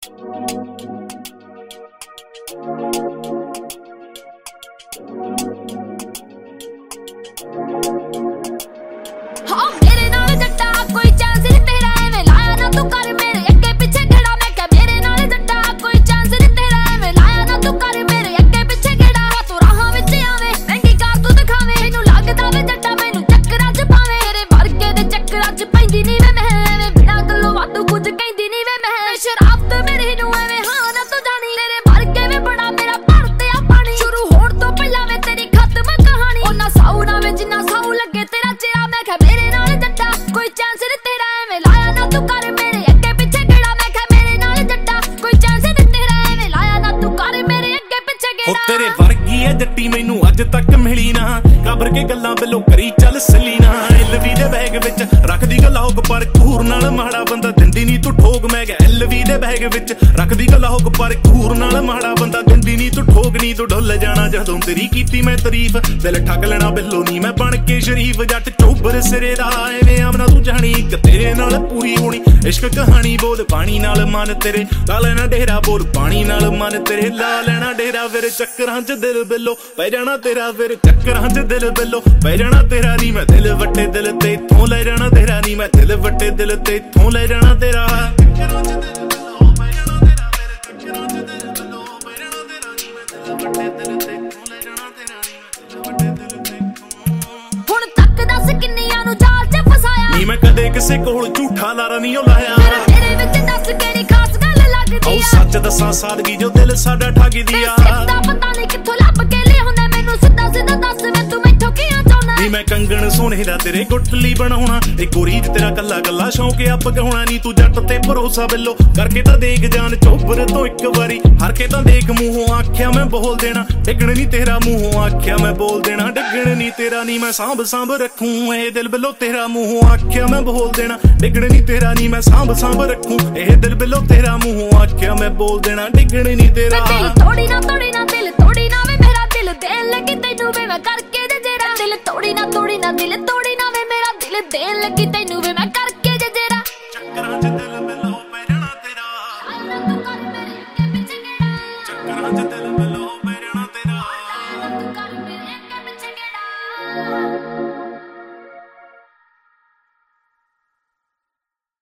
तेरे वर्गी है जट्टी मैनू अज तक मिली ना कबर के गल्लां बिलो करी चल सली ना एलवी दे बैग विच रखदी गलाउक पर कूर नाल माड़ा बंदा दिंदी नी तू ठोक मैं गया एलवी दे बैग विच रखदी गलाउक पर कूर नाल माड़ा बंदा दिंदी नी तू ठोक नी तू डुल जाना जदों तेरी कीती मैं तारीफ दिल ठग लेना बिलो नी मैं बन के शरीफ जट चोबर सिरे दा एवें आमना तू जानी इक तेरे नाल पूरी होनी इश्क कहानी बोल पानी नाल मन तेरे ला लेना डेरा बोल पानी नाल मन तेरे ला लेना डेरा फिर चक्करां च दिल बिलो पै जाना तेरा फिर चक्करां च दिल बिलो पै जाना तेरा नी मैं दिल वट्टे दिल ते इत्थों ले जाना तेरा नी मैं दिल वट्टे दिल ते इत्थों ले जाना तेरा हुण तक दस किन्नियां नूं जाल च फसाया नी मैं कदे किसे कोल झूठा लारा नहीं लाया तेरे विच दस केड़ी खास गल लगदी आ सच दसां सादगी जो दिल साडा ठग दिया पता नहीं कित्थों लभ के लिआउंदा मैनू सीधा सीधा दस वे तू मैथों की चाहुंदा नी मैं कंगण सोने दा तेरे गुटली बनाउणा एक गोरी तेरा कल्ला कल्ला शौक आप गहुणा नी तू जट ते भरोसा बिलो करके तां देख जान चोबर तो एक बारी हर के तां देख मूंहों आख्या मैं बोल देना डिगण नी तेरा मूंहों आख्या मैं बोल देना डिगण नी तेरा नी मैं सांभ सांभ रखूं ए दिल बिलो तेरा मूंहों आख्या मैं बोल देना डिगण नी तेरा नी मैं सांभ सांभ रखूं ए दिल बिलो तेरा मूंहों आख्या मैं बोल देना डिगण नी तेरा दिल तोड़ी ना दिल तोड़ी ना वे मेरा दिल देन लगी तैनू वे मैं करके जजेरा दिल तोड़ी ना दिल तोड़ी ना वे मेरा दिल देन लगी तैनू वे मैं करके जजेरा चक्करां च दिल बिलो पै जाना तेरा तू कर मेरे अगे पिछे गेड़ा चक्करां च दिल बिलो